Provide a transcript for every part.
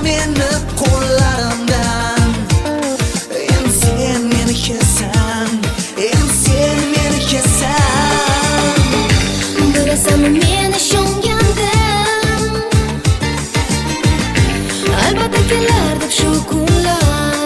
meni qo'llarimdan. Endi sen meni kesan, endi sen meni kesan. Bilasanmi men ishongandim, albatta kelar deb shu kunlar.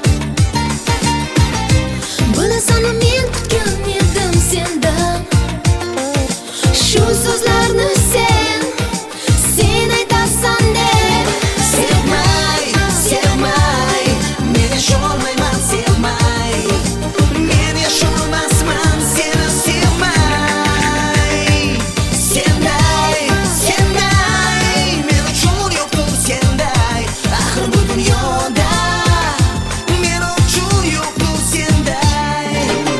Bilasanmi men kutgan edim sendan shu so'zlarni sen aytasan deb. Sevmay, sevmay, men yasholmayman sevmay. Men yasholmasman seni sevmay. Senday, senday, men uchun yo'qdir senday. Axir bu dunyoda men uchun yo'qdir senday.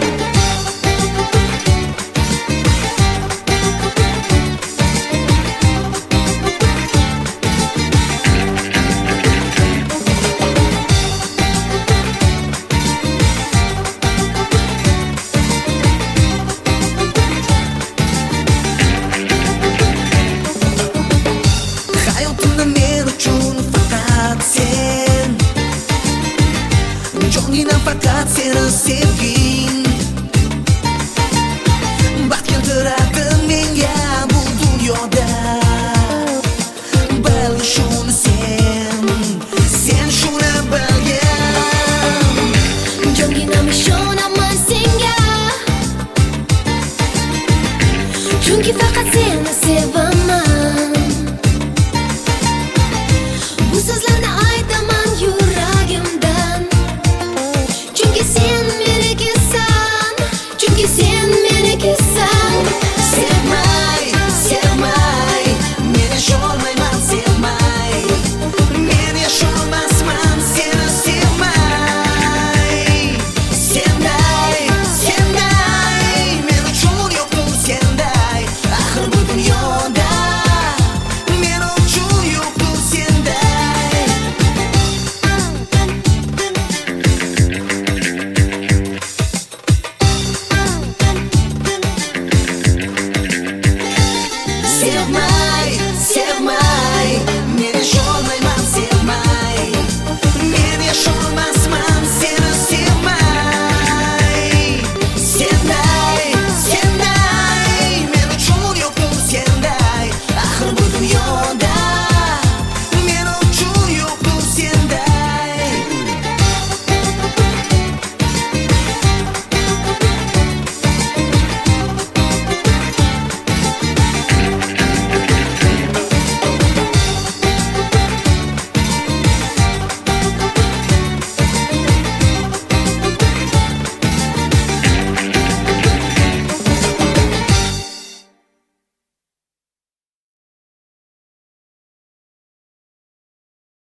Hayotimda men uchun faqat sen, jonginam faqat seni sevgim.